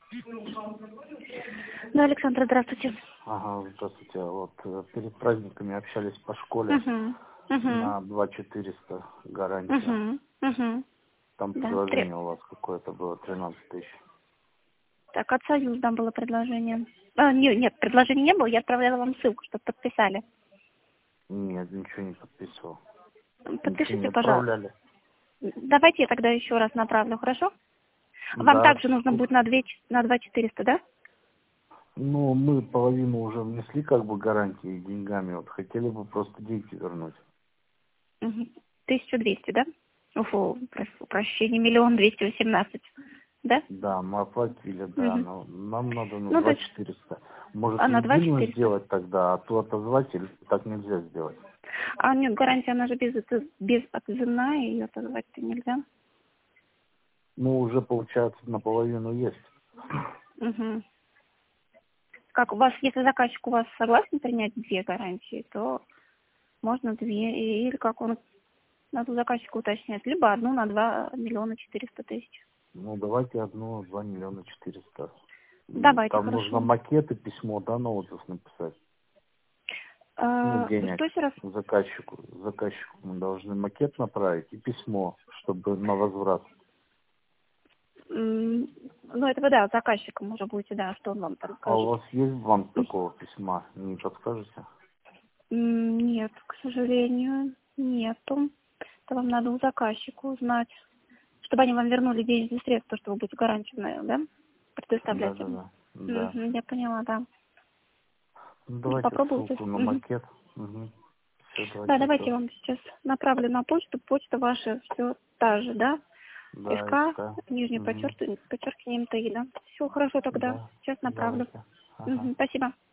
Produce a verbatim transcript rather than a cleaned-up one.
Да, Александра, здравствуйте. Ага, здравствуйте. Вот э, перед праздниками общались по школе Угу. Угу. на два четыреста гарантия. Угу. Угу. Там Да. Три. предложение у вас какое-то было тринадцать тысяч. Так, от Союза там было предложение. А, не, нет, предложения не было, я отправляла вам ссылку, чтобы подписали. Нет, ничего не подписывал. Ничего не Подпишите, пожалуйста. отправляли. Давайте я тогда еще раз направлю, хорошо? Вам Да, также нужно будет сколько? на две, на два четыреста, да? Ну, мы половину уже внесли как бы гарантии деньгами. Вот хотели бы просто деньги вернуть. Угу. тысяча двести, да? Уфу, прошу прощения, миллион двести восемнадцать, да? Да, мы оплатили, да, Угу. но нам надо на Ну, то два есть, четыреста. Может, а на два единую четыреста. сделать тогда, а то отозвать или так нельзя сделать? А нет, гарантия, она же без, без отзывная, ее отозвать-то нельзя. Ну, уже, получается, наполовину есть. Угу. Как у вас, если заказчик у вас согласен принять две гарантии, то можно две, и- или как он, надо у заказчика уточнять, либо одну на два миллиона четыреста тысяч. Ну, давайте одну, два миллиона четыреста. М, Давайте, Там нужно хорошо. макет и письмо, да, на отзыв написать. Ну, А, денег что еще раз? заказчику. Заказчику мы должны макет направить и письмо, чтобы на возврат. М, Ну, это вы, да, заказчиком уже будете, да, что он вам там А у скажет. вас есть банк такого письма? Не подскажете? М, Нет, к сожалению, нету. Это вам надо у заказчика узнать, чтобы они вам вернули денежные средства, что вы будете гарантию, наверное, да, Да, предоставлять да, им. да. Да. Мгм, я поняла, да. Ну, Ну, давайте попробуйте. ссылку на Мгм. макет. Угу. Все, Да, давайте давайте я жду. вам сейчас направлю на почту. Почта ваша все та же, да? Да, СК, СК. нижний Угу. подчеркивание, подчеркивание МТИ, да? Все хорошо тогда. Да, Сейчас направлю. давайте. Ага. Мгм, спасибо.